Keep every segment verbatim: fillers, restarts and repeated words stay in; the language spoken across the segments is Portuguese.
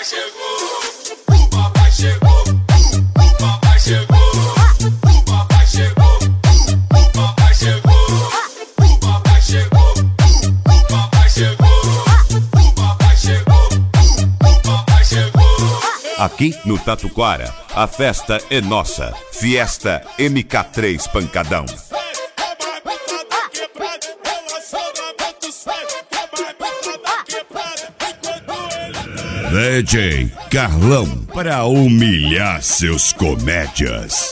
chegou, o papai chegou, o papai chegou, o papai chegou, o papai chegou, o papai chegou, o papai chegou, o papai chegou, o papai chegou. Aqui no Tatuquara, a festa é nossa. Fiesta M K três Pancadão. D J Carlão, para humilhar seus comédias.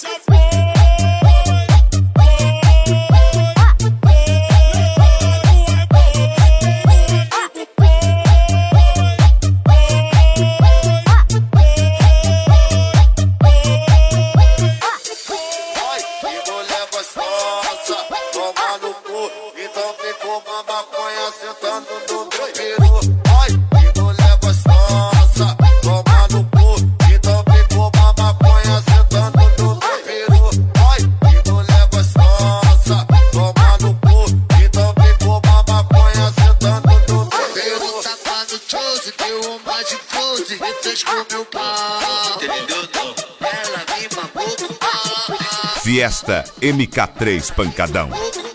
Toma no cu, então vem fumar maconha sentando no meu peru. Ai, que mulher gostosa. Toma no cu, então vem fumar maconha sentando no meu peru. Ai, que mulher gostosa. Toma no cu, então vem fumar maconha sentando no meu peru. Safado chose, deu uma de pose e fez com meu pau. Entendeu não? Ela me mamou com pau. Fiesta M K três Pancadão.